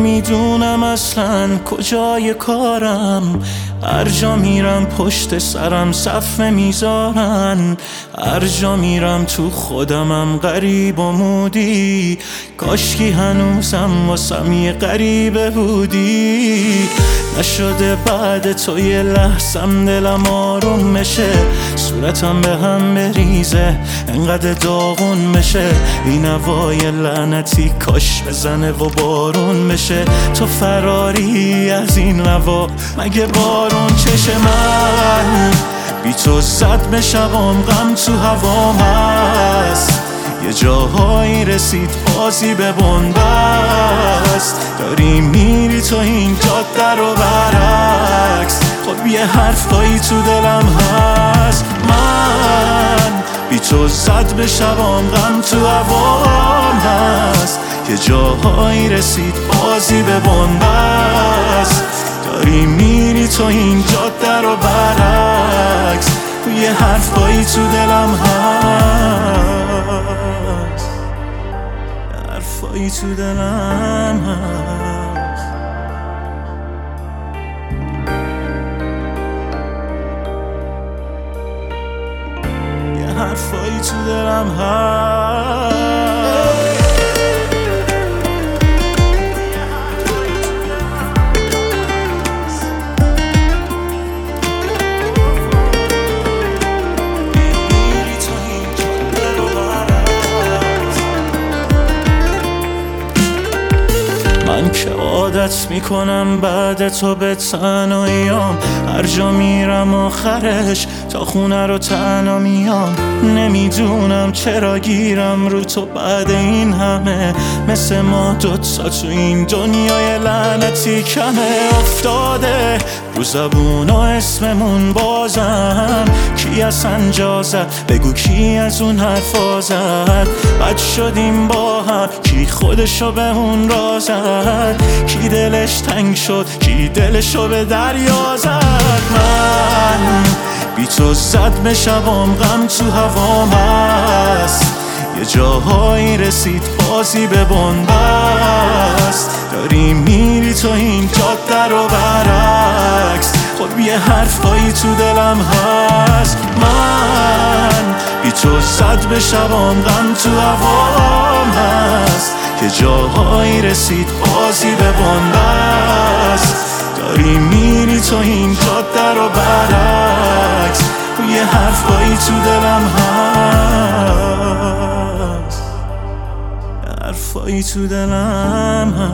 نمیدونم اصلا کجای کارم. هر جا میرم پشت سرم صف نمیذارن، هر جا میرم تو خودمم غریب و مودی. کاشکی هنوزم واسم یه غریبه بودی. نشده بعد تو یه لحظم دلم آروم بشه، صورتم به هم بریزه انقدر داغون بشه. این هوای لعنتی کاش بزنه و بارون بشه. تو فراری از این هوا مگه بارون چشه؟ من بی تو زد به شبام غم تو هوام هست. یه جاهایی رسید بازی به بنبست. داری میری تو این جاده رو برعکس. خب یه حرفایی تو دلم هست. من بی تو زد به شبام غم تو هوام هست. یه جاهایی رسید بازی به بنبست. داری میری تو این جاده رو برعکس. یه حرفایی تو دلم هست، حرفایی تو دلم هست، یه حرفایی تو دلم هست. من که عادت میکنم بعد تو به تنهاییام. هر جا میرم آخرش تا خونه رو تنها میام. نمیدونم چرا گیرم رو تو بعد این همه. مثل ما دوتا تو این دنیای لعنتی کمه. افتاده رو زبون و اسممون بازم. کی از انجا زد بگو کی از اون حرفا زد. بد شدیم با هم کی خودشو به اون را زد. کی دلش تنگ شد کی دلشو به دریا زد. من بی تو زد به شبام غم تو هوام هست. یه جاهایی رسید بازی به بنبست. داری میری تو این جاده رو برعکس. خب یه حرفایی تو دلم هست. من بی تو زد به شبام غم تو هوام هست. یه جاهایی رسید بازی به بنبست. داری میری تو این جاده رو برعکس. یه حرفایی تو دلم هست، حرفایی تو دلم هست.